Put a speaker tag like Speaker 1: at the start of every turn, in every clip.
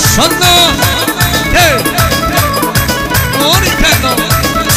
Speaker 1: Sanna Hey Monica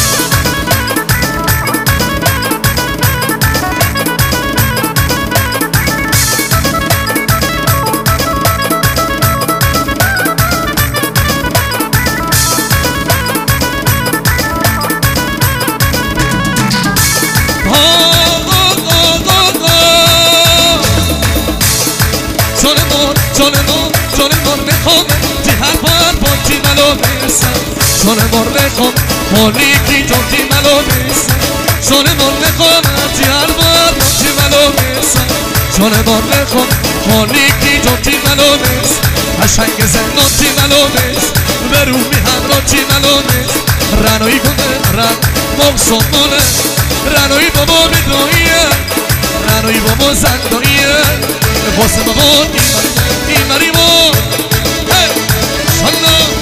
Speaker 1: Sono morle con Moniki Jonti Malones Sono morle con Tiarba Jonti Malones Sono morle con Moniki Jonti Malones Ashang Zenoti Malones Verumi Hanoti Malones Rano Igone Ran Moksomone Rano Ibobo Bidoia Rano Ibobo Zandoia Você Bobo Imarimo Hey Sanna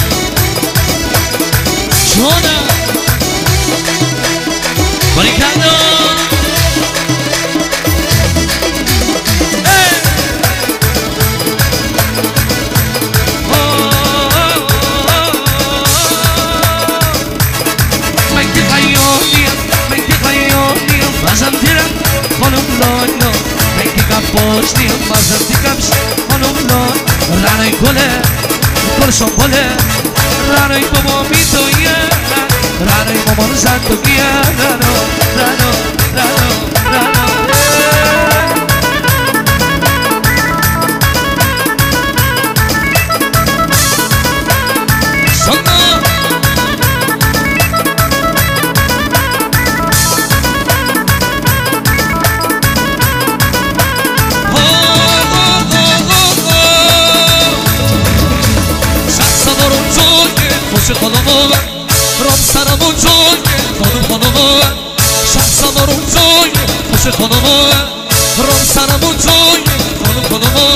Speaker 1: Shona Baricano Hey Menki Khayoniya Bazandiram Khanum loyno Menki Kaposhniyam Bazandikams Khanum loy Ranay Gole Kolshon Gole Ranay Bobo Mitoya Ranay Bobo Zantokia Rano Sanna خانمو رام سرمو جای خانمو شخصم رو جای خوش خانمو رام سرمو جای خانمو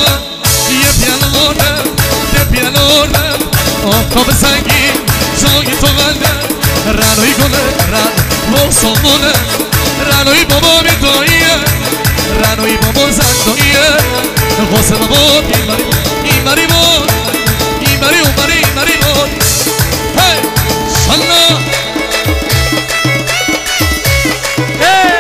Speaker 1: یه پیانورم آفتاب سنگین جای تو بنده رنوی گله رن موسامونه رنوی بابا میداییه رنوی بابا زنداییه واسه بابا ایماری بود ایماری بود Hey, Sanna Hey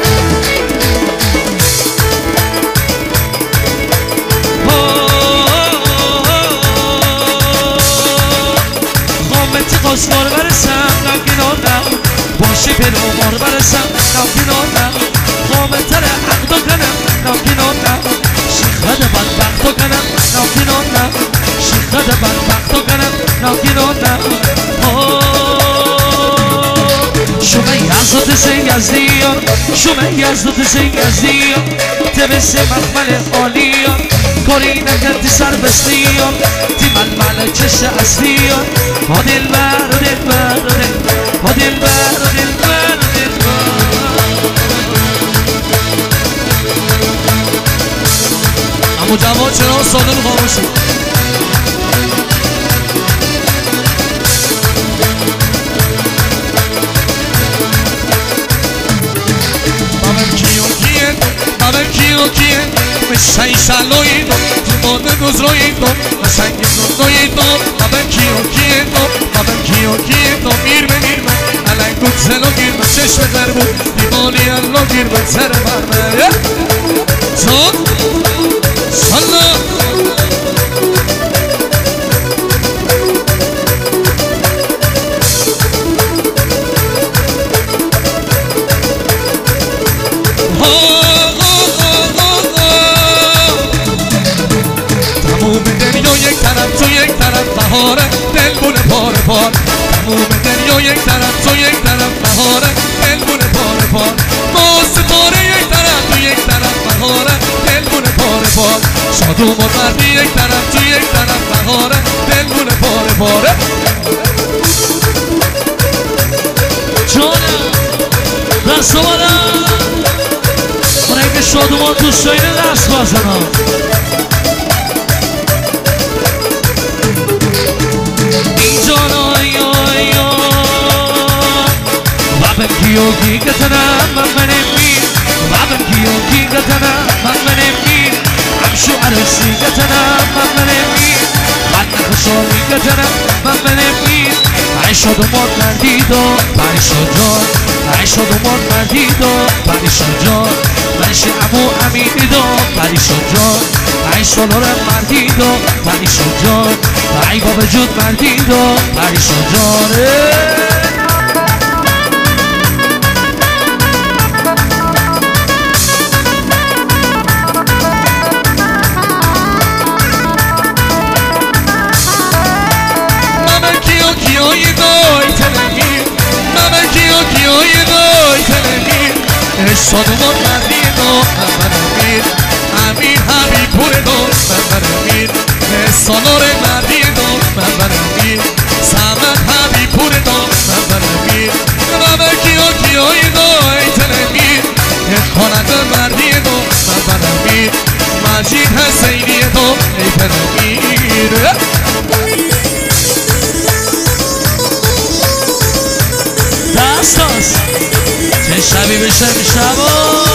Speaker 1: Momenti kosmor versem Lakin ona Boşi bir umur versem Lakin ona Momentare akdo kanam Lakin ona Şikhade badbakhto kanam Lakin ona Şikhade badbakhto kanam Lakin ona شما زیار شما یزد زیار تبس مخمل عالیار کاری نکردی سر بستیار تی ململ چش اصلیار ها دلبر ها دلبر اما جواد چرا سالن خاموشی Meszaj szaloido, timone dozroido, meszajnie dozroido, babem kio, mirme, alay kutselo girme, çeşme derbu, dimoni allo girme, zere varme, son, salla. تموم دریا یک طرف تو یک طرف بهاره دلمونه پاره ما ستاره یک طرف تو یک طرف بهاره دلمونه پاره شاد و مردی یک طرف تو یک طرف بهاره دلمونه پاره جانم دست آمدم اونایی که شادومان دوست دارین دست بازنم Babam kiyogi katana mamane mir Babam kiyogi katana mamane mir Amshu arasi katana mamane mir Banna کنم من بنمید عیشاد و ماد مردید و پریشان جان عیشاد و ماد مردید و پریشان جان منش امو امینید و پریشان جان عیشاد و مردید و پریشان جان ای با وجود مردید و پریشان جان
Speaker 2: صادمون مردید و من امیر امیر حبیب پورد و من امیر سالار مردید و من امیر سمت حبیب پورد و من امیر و کیایی دای تنمیر خانت مردید و من امیر مجید حسینید و ای پنمیر
Speaker 1: دستاز چه شبی بشه شبا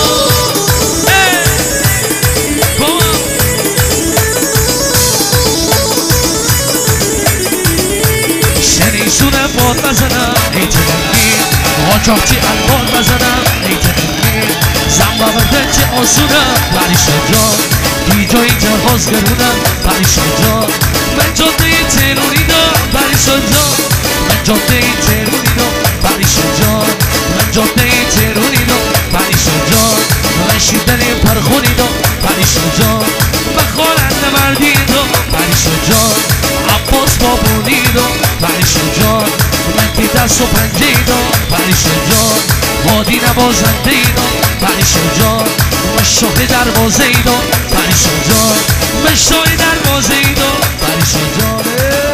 Speaker 1: شنیشونه باد بزنم ای تنگی آجاقتی الباد بزنم ای تنگی زنبا برده چه آسونم پریشان جان دیجا اینجا باز گرونم پریشان جان من جاده تلونی دارم پریشان جان من جاده تلونی دارم پریشان جان من جاده تهرونی دو پریشان جان من شیدن پرخونی دو پریشان جان من خورنده مردی دو پریشان جان عباس بابونی دو پریشان جان من تی دست و پنجه دو پریشان جان مادی نوازنده دو پریشان جان من شاه دروازه دو پریشان جان من شاه دروازه دو پریشان جان